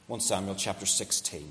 1 Samuel chapter 16.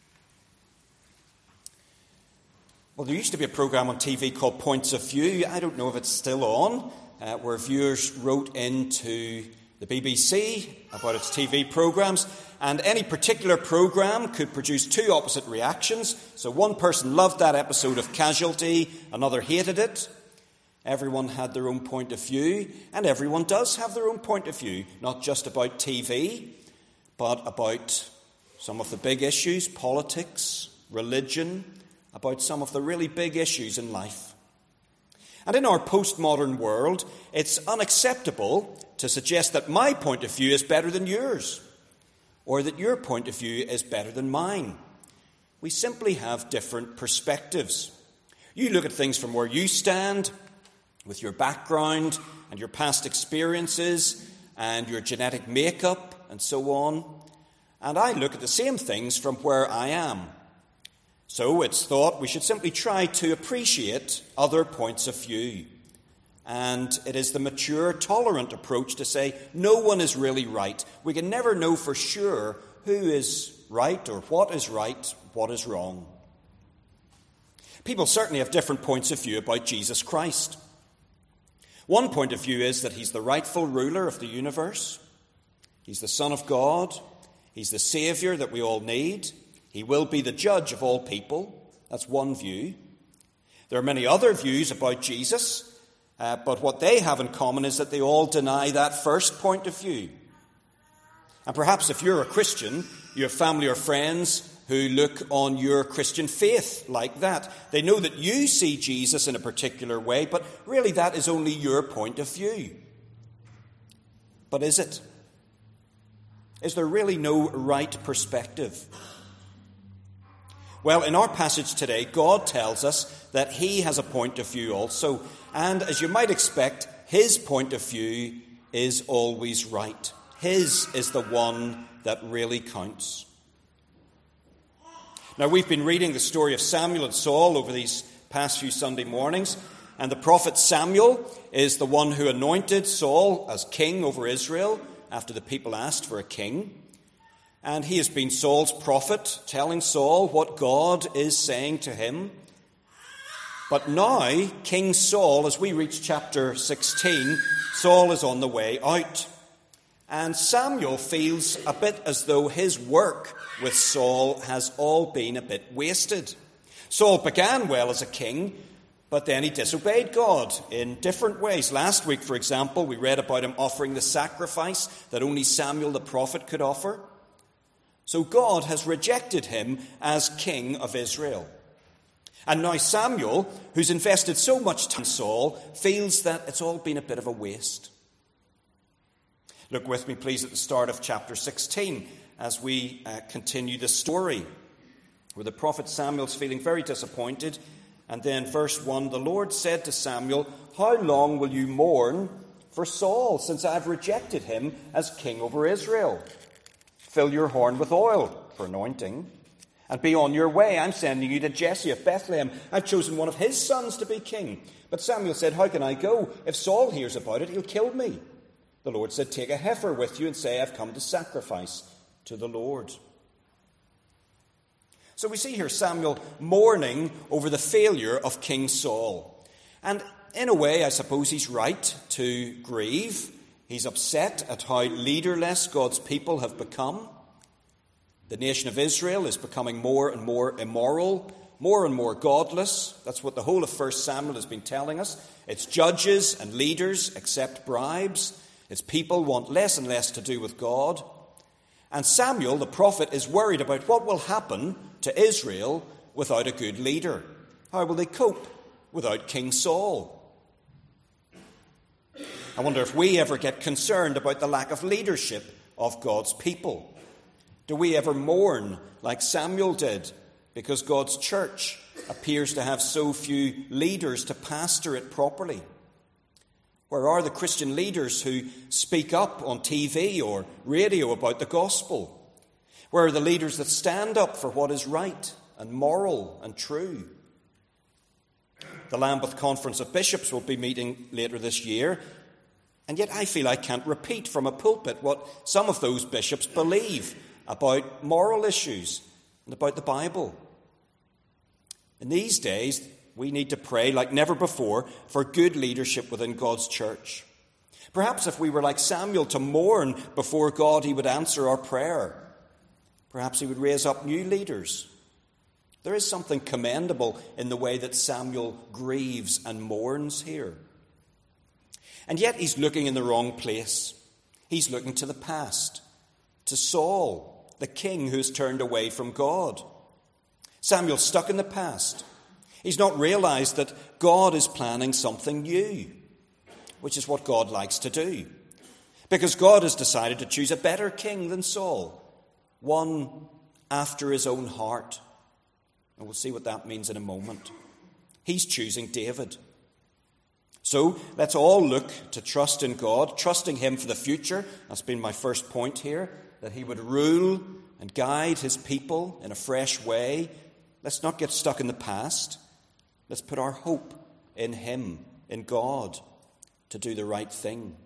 Well, there used to be a programme on TV called Points of View. I don't know if it's still on, where viewers wrote into the BBC about its TV programmes, and any particular programme could produce two opposite reactions. So one person loved that episode of Casualty, another hated it. Everyone had their own point of view, and everyone does have their own point of view, not just about TV, but about some of the big issues, politics, religion, about some of the really big issues in life. And in our postmodern world, it's unacceptable to suggest that my point of view is better than yours, or that your point of view is better than mine. We simply have different perspectives. You look at things from where you stand, with your background and your past experiences and your genetic makeup and so on. And I look at the same things from where I am. So it's thought we should simply try to appreciate other points of view. And it is the mature, tolerant approach to say no one is really right. We can never know for sure who is right or what is wrong. People certainly have different points of view about Jesus Christ. One point of view is that he's the rightful ruler of the universe. He's the Son of God. He's the Saviour that we all need. He will be the judge of all people. That's one view. There are many other views about Jesus, but what they have in common is that they all deny that first point of view. And perhaps if you're a Christian, you have family or friends who look on your Christian faith like that. They know that you see Jesus in a particular way, but really that is only your point of view. But is it? Is there really no right perspective? Well, in our passage today, God tells us that he has a point of view also, and as you might expect, his point of view is always right. His is the one that really counts. Now, we've been reading the story of Samuel and Saul over these past few Sunday mornings, and the prophet Samuel is the one who anointed Saul as king over Israel after the people asked for a king. And he has been Saul's prophet, telling Saul what God is saying to him. But now, King Saul, as we reach chapter 16, Saul is on the way out. And Samuel feels a bit as though his work with Saul has all been a bit wasted. Saul began well as a king, but then he disobeyed God in different ways. Last week, for example, we read about him offering the sacrifice that only Samuel the prophet could offer. So God has rejected him as king of Israel. And now Samuel, who's invested so much time in Saul, feels that it's all been a bit of a waste. Look with me, please, at the start of chapter 16 as we continue the story, where the prophet Samuel's feeling very disappointed. And then verse 1, the Lord said to Samuel, "How long will you mourn for Saul, since I've rejected him as king over Israel? Fill your horn with oil for anointing, and be on your way. I'm sending you to Jesse of Bethlehem. I've chosen one of his sons to be king." But Samuel said, "How can I go? If Saul hears about it, he'll kill me." The Lord said, "Take a heifer with you and say, I've come to sacrifice to the Lord." So we see here Samuel mourning over the failure of King Saul. And in a way, I suppose he's right to grieve. He's upset at how leaderless God's people have become. The nation of Israel is becoming more and more immoral, more and more godless. That's what the whole of 1 Samuel has been telling us. Its judges and leaders accept bribes. Its people want less and less to do with God. And Samuel, the prophet, is worried about what will happen to Israel without a good leader. How will they cope without King Saul? I wonder if we ever get concerned about the lack of leadership of God's people. Do we ever mourn like Samuel did because God's church appears to have so few leaders to pastor it properly? Where are the Christian leaders who speak up on TV or radio about the gospel? Where are the leaders that stand up for what is right and moral and true? The Lambeth Conference of Bishops will be meeting later this year, and yet I feel I can't repeat from a pulpit what some of those bishops believe about moral issues and about the Bible. In these days, we need to pray like never before for good leadership within God's church. Perhaps if we were like Samuel to mourn before God, he would answer our prayer. Perhaps he would raise up new leaders. There is something commendable in the way that Samuel grieves and mourns here. And yet he's looking in the wrong place. He's looking to the past, to Saul, the king who's turned away from God. Samuel's stuck in the past. He's not realized that God is planning something new, which is what God likes to do. Because God has decided to choose a better king than Saul, one after his own heart. And we'll see what that means in a moment. He's choosing David. So let's all look to trust in God, trusting him for the future. That's been my first point here, that he would rule and guide his people in a fresh way. Let's not get stuck in the past. Let's put our hope in him, in God, to do the right thing.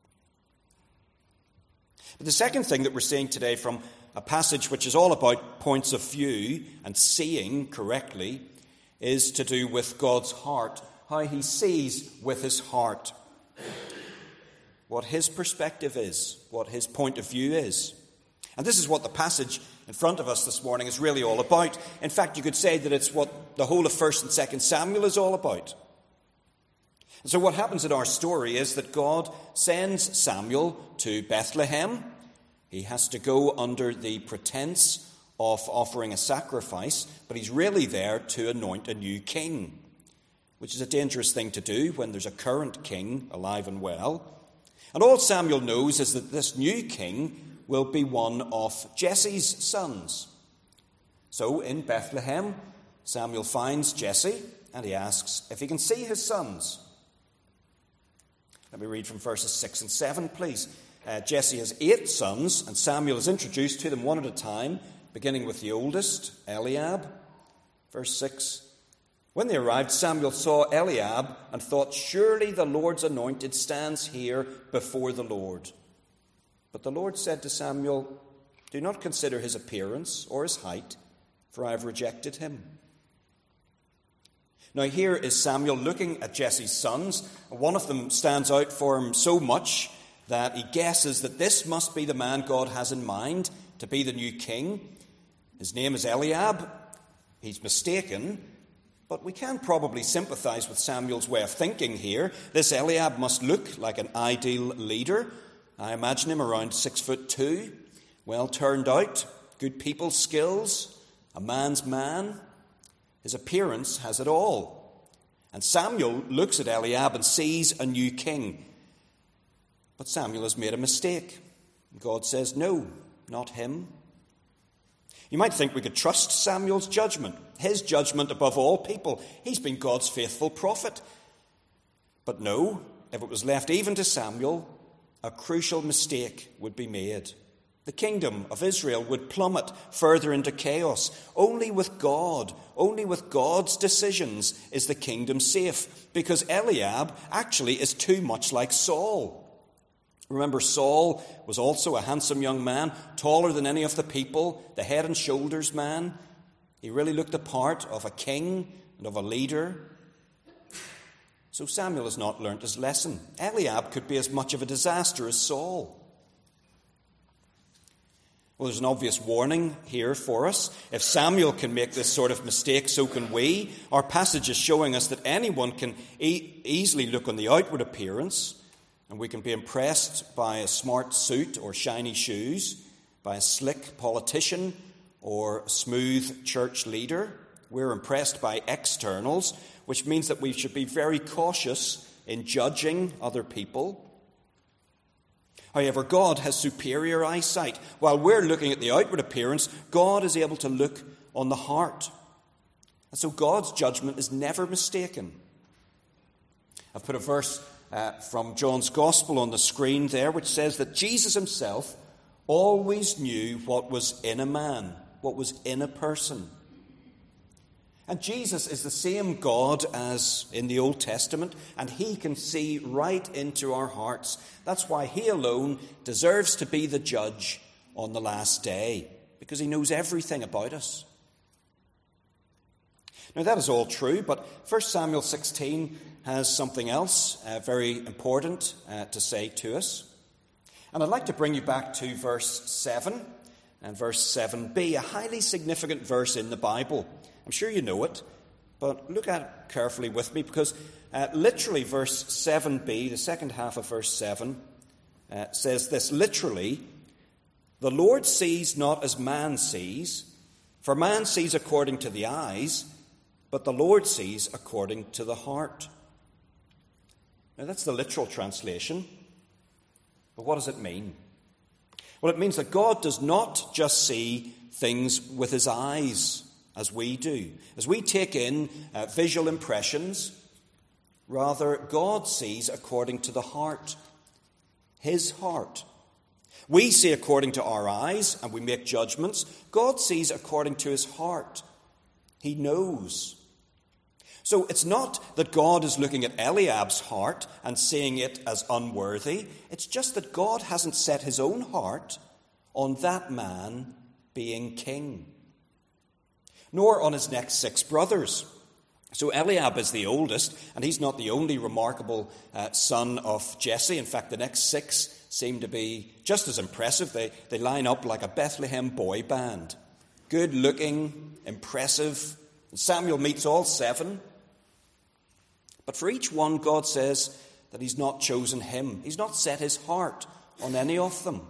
But the second thing that we're seeing today from a passage which is all about points of view and seeing correctly is to do with God's heart, how he sees with his heart, what his perspective is, what his point of view is. And this is what the passage in front of us this morning is really all about. In fact, you could say that it's what the whole of 1st and 2nd Samuel is all about. And so what happens in our story is that God sends Samuel to Bethlehem. He has to go under the pretense of offering a sacrifice, but he's really there to anoint a new king, which is a dangerous thing to do when there's a current king alive and well. And all Samuel knows is that this new king will be one of Jesse's sons. So in Bethlehem, Samuel finds Jesse and he asks if he can see his sons. Let me read from verses 6 and 7, please. Jesse has 8 sons, and Samuel is introduced to them one at a time, beginning with the oldest, Eliab. Verse 6. When they arrived, Samuel saw Eliab and thought, surely the Lord's anointed stands here before the Lord. But the Lord said to Samuel, do not consider his appearance or his height, for I have rejected him. Now here is Samuel looking at Jesse's sons. One of them stands out for him so much that he guesses that this must be the man God has in mind to be the new king. His name is Eliab. He's mistaken, but we can probably sympathize with Samuel's way of thinking here. This Eliab must look like an ideal leader. I imagine him around 6'2", well turned out, good people skills, a man's man. His appearance has it all. And Samuel looks at Eliab and sees a new king. But Samuel has made a mistake. God says, no, not him. You might think we could trust Samuel's judgment, his judgment above all people. He's been God's faithful prophet. But no, if it was left even to Samuel, a crucial mistake would be made. The kingdom of Israel would plummet further into chaos. Only with God, only with God's decisions is the kingdom safe, because Eliab actually is too much like Saul. Remember, Saul was also a handsome young man, taller than any of the people, the head and shoulders man. He really looked the part of a king and of a leader. So Samuel has not learnt his lesson. Eliab could be as much of a disaster as Saul. Well, there's an obvious warning here for us. If Samuel can make this sort of mistake, so can we. Our passage is showing us that anyone can easily look on the outward appearance, and we can be impressed by a smart suit or shiny shoes, by a slick politician or smooth church leader. We're impressed by externals, which means that we should be very cautious in judging other people. However, God has superior eyesight. While we're looking at the outward appearance, God is able to look on the heart. And so God's judgment is never mistaken. I've put a verse from John's Gospel on the screen there, which says that Jesus himself always knew what was in a man, what was in a person. And Jesus is the same God as in the Old Testament, and he can see right into our hearts. That's why he alone deserves to be the judge on the last day, because he knows everything about us. Now that is all true, but 1 Samuel 16 has something else very important to say to us. And I'd like to bring you back to verse 7 and verse 7b, a highly significant verse in the Bible. I'm sure you know it, but look at it carefully with me, because literally verse 7b, the second half of verse 7, says this, literally, "The Lord sees not as man sees, for man sees according to the eyes, but the Lord sees according to the heart." Now that's the literal translation, but what does it mean? Well, it means that God does not just see things with his eyes, as we do, as we take in visual impressions. Rather, God sees according to the heart, his heart. We see according to our eyes and we make judgments. God sees according to his heart. He knows. So it's not that God is looking at Eliab's heart and seeing it as unworthy. It's just that God hasn't set his own heart on that man being king, nor on his next 6 brothers. So Eliab is the oldest, and he's not the only remarkable son of Jesse. In fact, the next 6 seem to be just as impressive. They line up like a Bethlehem boy band. Good-looking, impressive. Samuel meets all 7. But for each one, God says that he's not chosen him. He's not set his heart on any of them.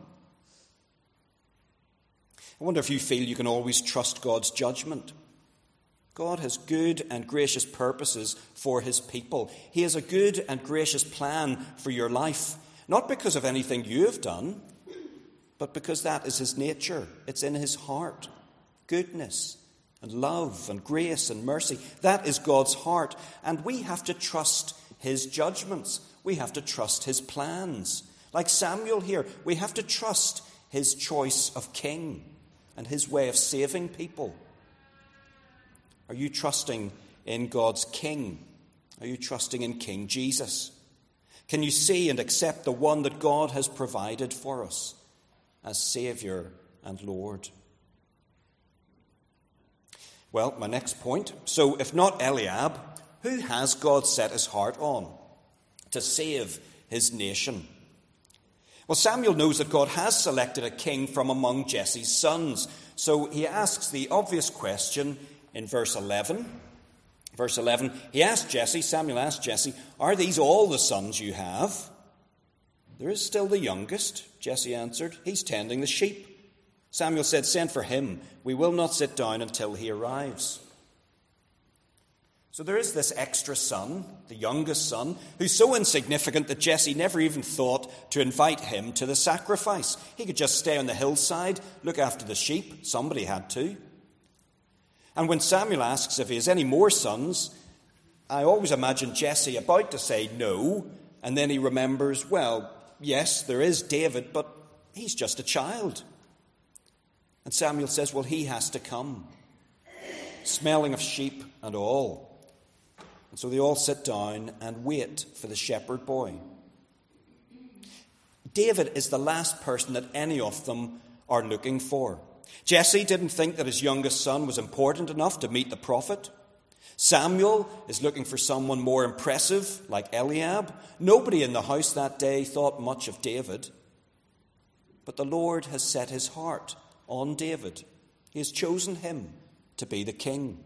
I wonder if you feel you can always trust God's judgment. God has good and gracious purposes for his people. He has a good and gracious plan for your life, not because of anything you have done, but because that is his nature. It's in his heart. Goodness and love and grace and mercy. That is God's heart. And we have to trust his judgments. We have to trust his plans. Like Samuel here, we have to trust his choice of king and his way of saving people. Are you trusting in God's king? Are you trusting in King Jesus? Can you see and accept the one that God has provided for us as Saviour and Lord? Well, my next point. So if not Eliab, who has God set his heart on to save his nation? Well, Samuel knows that God has selected a king from among Jesse's sons. So he asks the obvious question in verse 11. Verse 11, Samuel asked Jesse, "Are these all the sons you have?" "There is still the youngest," Jesse answered. "He's tending the sheep." Samuel said, "Send for him. We will not sit down until he arrives." So there is this extra son, the youngest son, who's so insignificant that Jesse never even thought to invite him to the sacrifice. He could just stay on the hillside, look after the sheep. Somebody had to. And when Samuel asks if he has any more sons, I always imagine Jesse about to say no, and then he remembers, well, yes, there is David, but he's just a child. And Samuel says, well, he has to come, smelling of sheep and all. And so they all sit down and wait for the shepherd boy. David is the last person that any of them are looking for. Jesse didn't think that his youngest son was important enough to meet the prophet. Samuel is looking for someone more impressive, like Eliab. Nobody in the house that day thought much of David. But the Lord has set his heart on David. He has chosen him to be the king.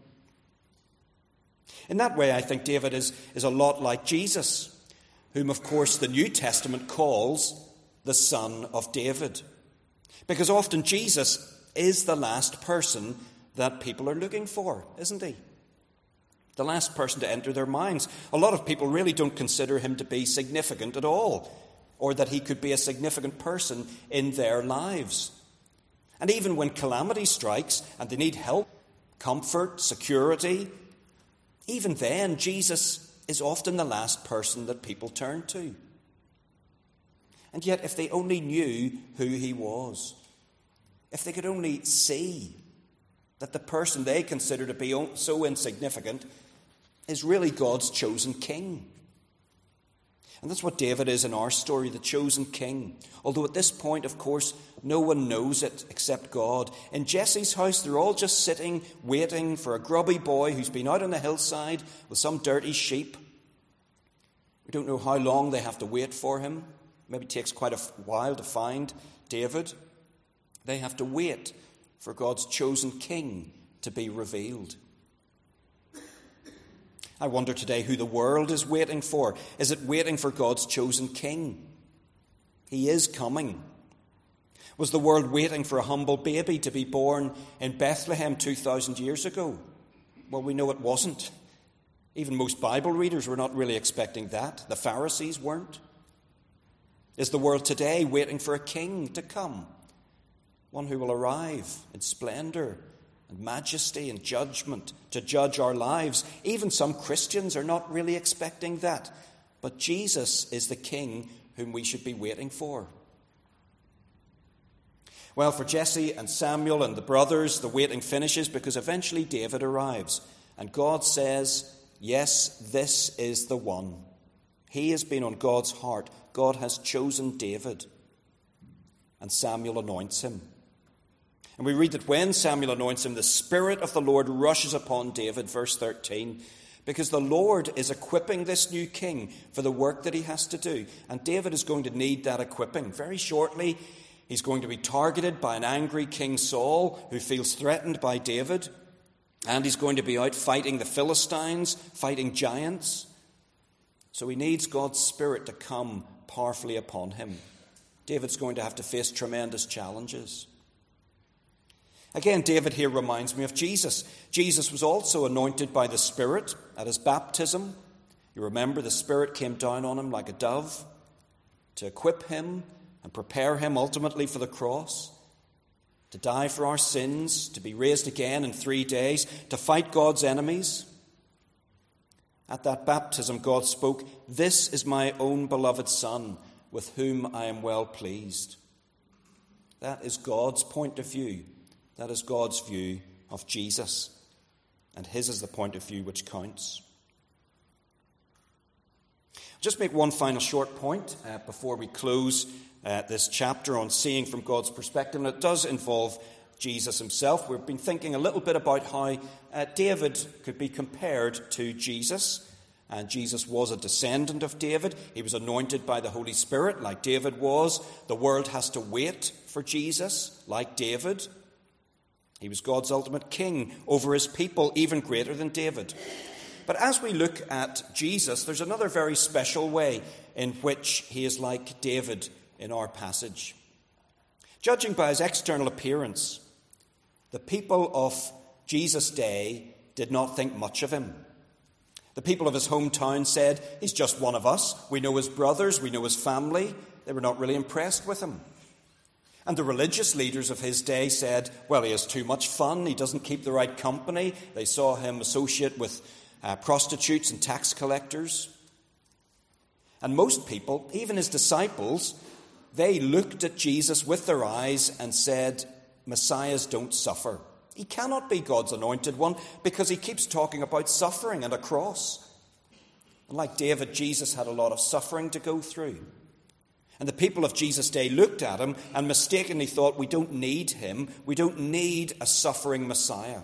In that way, I think David is a lot like Jesus, whom, of course, the New Testament calls the Son of David. Because often Jesus is the last person that people are looking for, isn't he? The last person to enter their minds. A lot of people really don't consider him to be significant at all, or that he could be a significant person in their lives. And even when calamity strikes and they need help, comfort, security, even then Jesus is often the last person that people turn to. And yet, if they only knew who he was, if they could only see that the person they consider to be so insignificant is really God's chosen king. And that's what David is in our story, the chosen king. Although at this point, of course, no one knows it except God. In Jesse's house, they're all just sitting, waiting for a grubby boy who's been out on the hillside with some dirty sheep. We don't know how long they have to wait for him. Maybe it takes quite a while to find David. They have to wait for God's chosen king to be revealed. I wonder today who the world is waiting for. Is it waiting for God's chosen king? He is coming. Was the world waiting for a humble baby to be born in Bethlehem 2,000 years ago? Well, we know it wasn't. Even most Bible readers were not really expecting that. The Pharisees weren't. Is the world today waiting for a king to come? One who will arrive in splendor and majesty and judgment to judge our lives. Even some Christians are not really expecting that. But Jesus is the king whom we should be waiting for. Well, for Jesse and Samuel and the brothers, the waiting finishes because eventually David arrives. And God says, yes, this is the one. He has been on God's heart. God has chosen David. And Samuel anoints him. And we read that when Samuel anoints him, the Spirit of the Lord rushes upon David, verse 13, because the Lord is equipping this new king for the work that he has to do. And David is going to need that equipping. Very shortly, he's going to be targeted by an angry King Saul who feels threatened by David. And he's going to be out fighting the Philistines, fighting giants. So he needs God's Spirit to come powerfully upon him. David's going to have to face tremendous challenges. Again, David here reminds me of Jesus. Jesus was also anointed by the Spirit at his baptism. You remember the Spirit came down on him like a dove to equip him and prepare him ultimately for the cross, to die for our sins, to be raised again in 3 days, to fight God's enemies. At that baptism, God spoke, "This is my own beloved Son, with whom I am well pleased." That is God's point of view. That is God's view of Jesus. And his is the point of view which counts. I'll just make one final short point before we close this chapter on seeing from God's perspective. And it does involve Jesus himself. We've been thinking a little bit about how David could be compared to Jesus. And Jesus was a descendant of David. He was anointed by the Holy Spirit like David was. The world has to wait for Jesus like David. He was God's ultimate king over his people, even greater than David. But as we look at Jesus, there's another very special way in which he is like David in our passage. Judging by his external appearance, the people of Jesus' day did not think much of him. The people of his hometown said, "He's just one of us. We know his brothers, we know his family." They were not really impressed with him. And the religious leaders of his day said, "Well, he has too much fun. He doesn't keep the right company." They saw him associate with prostitutes and tax collectors. And most people, even his disciples, they looked at Jesus with their eyes and said, "Messiahs don't suffer. He cannot be God's anointed one because he keeps talking about suffering and a cross." And like David, Jesus had a lot of suffering to go through. And the people of Jesus' day looked at him and mistakenly thought, we don't need him. We don't need a suffering Messiah.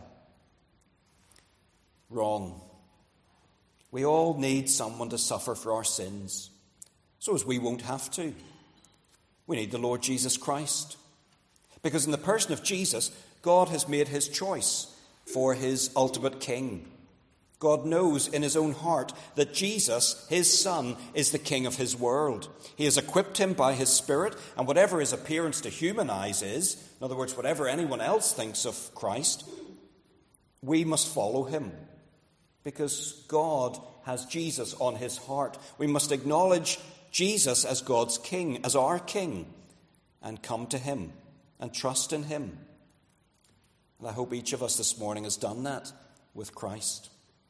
Wrong. We all need someone to suffer for our sins, so as we won't have to. We need the Lord Jesus Christ. Because in the person of Jesus, God has made his choice for his ultimate king. God knows in his own heart that Jesus, his Son, is the king of his world. He has equipped him by his Spirit, and whatever his appearance to human eyes is, in other words, whatever anyone else thinks of Christ, we must follow him. Because God has Jesus on his heart. We must acknowledge Jesus as God's king, as our king, and come to him and trust in him. And I hope each of us this morning has done that with Christ.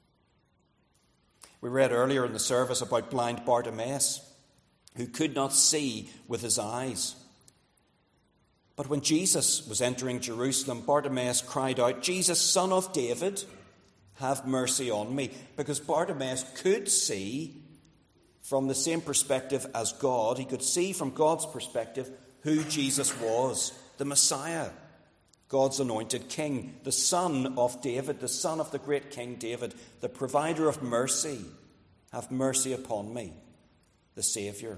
We read earlier in the service about blind Bartimaeus, who could not see with his eyes. But when Jesus was entering Jerusalem, Bartimaeus cried out, "Jesus, Son of David, have mercy on me." Because Bartimaeus could see, from the same perspective as God. He could see from God's perspective who Jesus was, the Messiah, God's anointed king, the son of David, the son of the great King David, the provider of mercy. Have mercy upon me, the Saviour.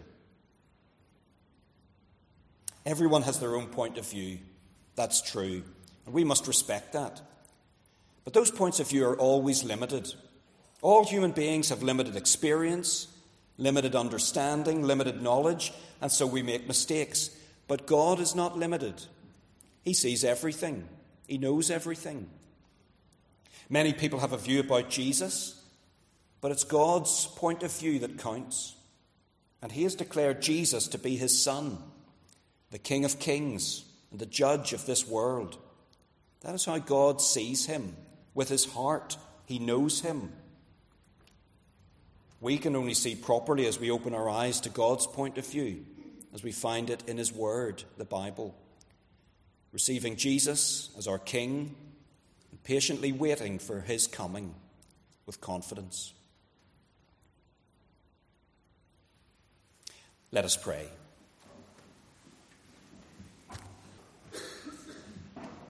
Everyone has their own point of view. That's true. And we must respect that. But those points of view are always limited. All human beings have limited experience, limited understanding, limited knowledge, and so we make mistakes. But God is not limited. He sees everything. He knows everything. Many people have a view about Jesus, but it's God's point of view that counts. And he has declared Jesus to be his Son, the King of Kings and the Judge of this world. That is how God sees him. With his heart, he knows him. We can only see properly as we open our eyes to God's point of view, as we find it in his word, the Bible. Receiving Jesus as our King and patiently waiting for his coming with confidence. Let us pray.